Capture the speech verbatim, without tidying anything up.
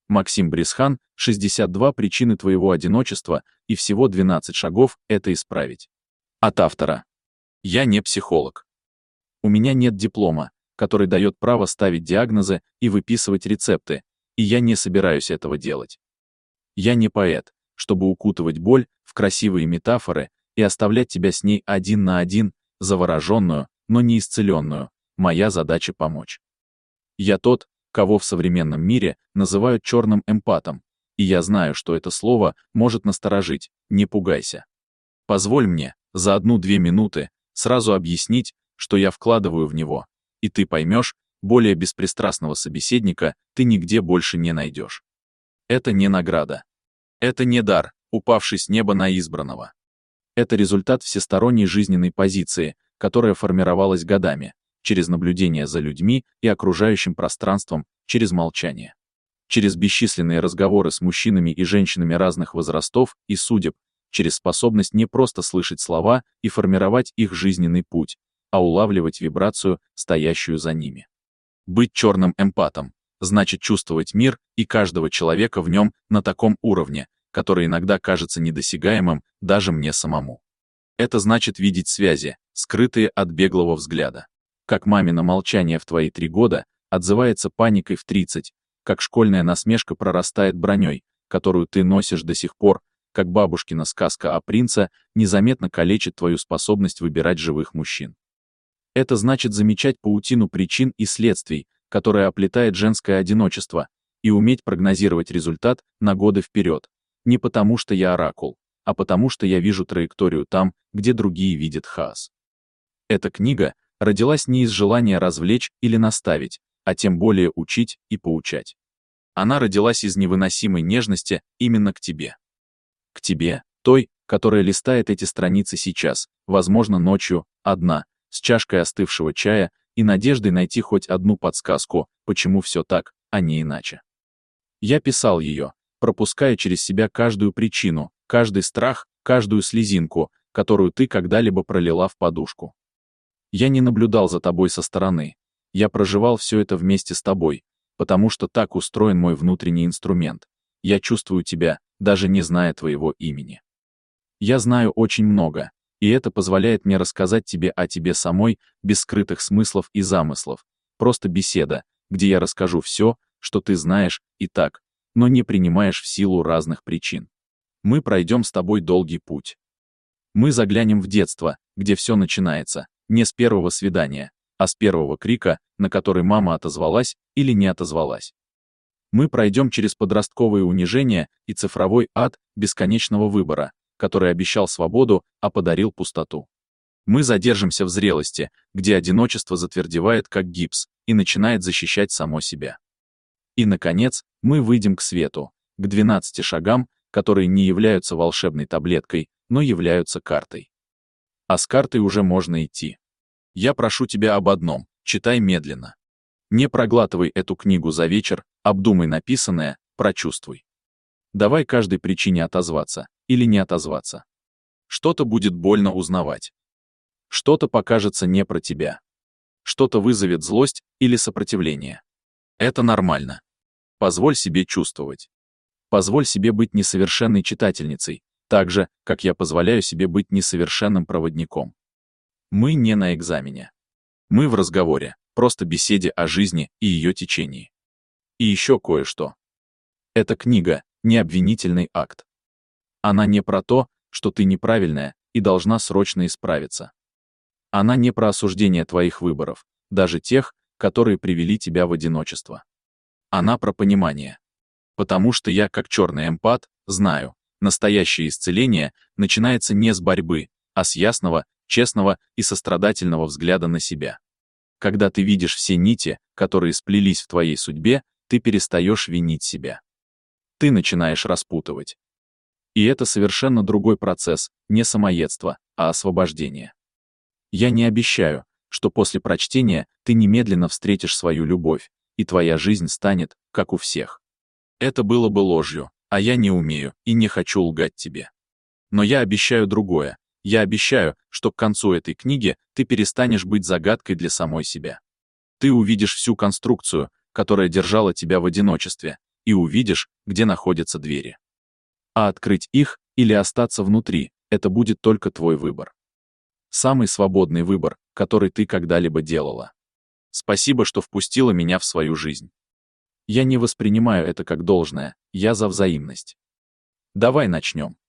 Максим Бресхан, шестьдесят два причины твоего одиночества и всего двенадцать шагов это исправить. От автора. Я не психолог. У меня нет диплома, который дает право ставить диагнозы и выписывать рецепты, и я не собираюсь этого делать. Я не поэт, чтобы укутывать боль в красивые метафоры и оставлять тебя с ней один на один, завороженную, но не исцеленную. Моя задача — помочь. Я тот, кого в современном мире называют черным эмпатом, и я знаю, что это слово может насторожить, не пугайся. Позволь мне, за одну-две минуты, сразу объяснить, что я вкладываю в него, и ты поймешь, более беспристрастного собеседника ты нигде больше не найдешь. Это не награда. Это не дар, упавший с неба на избранного. Это результат всесторонней жизненной позиции, которая формировалась годами, через наблюдение за людьми и окружающим пространством, через молчание. Через бесчисленные разговоры с мужчинами и женщинами разных возрастов и судеб, через способность не просто слышать слова и формировать их жизненный путь, а улавливать вибрацию, стоящую за ними. Быть черным эмпатом значит чувствовать мир и каждого человека в нем на таком уровне, который иногда кажется недосягаемым даже мне самому. Это значит видеть связи, скрытые от беглого взгляда. Как мамино молчание в твои три года отзывается паникой в тридцать, как школьная насмешка прорастает броней, которую ты носишь до сих пор, как бабушкина сказка о принце незаметно калечит твою способность выбирать живых мужчин. Это значит замечать паутину причин и следствий, которая оплетает женское одиночество, и уметь прогнозировать результат на годы вперед. Не потому что я оракул, а потому что я вижу траекторию там, где другие видят хаос. Эта книга родилась не из желания развлечь или наставить, а тем более учить и поучать. Она родилась из невыносимой нежности именно к тебе. К тебе, той, которая листает эти страницы сейчас, возможно, ночью, одна, с чашкой остывшего чая и надеждой найти хоть одну подсказку, почему все так, а не иначе. Я писал ее, пропуская через себя каждую причину, каждый страх, каждую слезинку, которую ты когда-либо пролила в подушку. Я не наблюдал за тобой со стороны. Я проживал все это вместе с тобой, потому что так устроен мой внутренний инструмент. Я чувствую тебя, даже не зная твоего имени. Я знаю очень много, и это позволяет мне рассказать тебе о тебе самой, без скрытых смыслов и замыслов. Просто беседа, где я расскажу все, что ты знаешь, и так, но не принимаешь в силу разных причин. Мы пройдем с тобой долгий путь. Мы заглянем в детство, где все начинается, не с первого свидания, а с первого крика, на который мама отозвалась или не отозвалась. Мы пройдем через подростковые унижения и цифровой ад бесконечного выбора, который обещал свободу, а подарил пустоту. Мы задержимся в зрелости, где одиночество затвердевает как гипс и начинает защищать само себя. И, наконец, мы выйдем к свету, к двенадцати шагам, которые не являются волшебной таблеткой, но являются картой. А с картой уже можно идти. Я прошу тебя об одном: читай медленно. Не проглатывай эту книгу за вечер, обдумай написанное, прочувствуй. Давай каждой причине отозваться или не отозваться. Что-то будет больно узнавать. Что-то покажется не про тебя. Что-то вызовет злость или сопротивление. Это нормально. Позволь себе чувствовать. Позволь себе быть несовершенной читательницей, так же, как я позволяю себе быть несовершенным проводником. Мы не на экзамене. Мы в разговоре, просто беседе о жизни и ее течении. И еще кое-что. Эта книга — не обвинительный акт. Она не про то, что ты неправильная и должна срочно исправиться. Она не про осуждение твоих выборов, даже тех, которые привели тебя в одиночество. Она про понимание. Потому что я, как черный эмпат, знаю, настоящее исцеление начинается не с борьбы, а с ясного, честного и сострадательного взгляда на себя. Когда ты видишь все нити, которые сплелись в твоей судьбе, ты перестаешь винить себя. Ты начинаешь распутывать. И это совершенно другой процесс, не самоедство, а освобождение. Я не обещаю, что после прочтения ты немедленно встретишь свою любовь, и твоя жизнь станет, как у всех. Это было бы ложью, а я не умею и не хочу лгать тебе. Но я обещаю другое. Я обещаю, что к концу этой книги ты перестанешь быть загадкой для самой себя. Ты увидишь всю конструкцию, которая держала тебя в одиночестве, и увидишь, где находятся двери. А открыть их или остаться внутри — это будет только твой выбор. Самый свободный выбор, который ты когда-либо делала. Спасибо, что впустила меня в свою жизнь. Я не воспринимаю это как должное, я за взаимность. Давай начнем.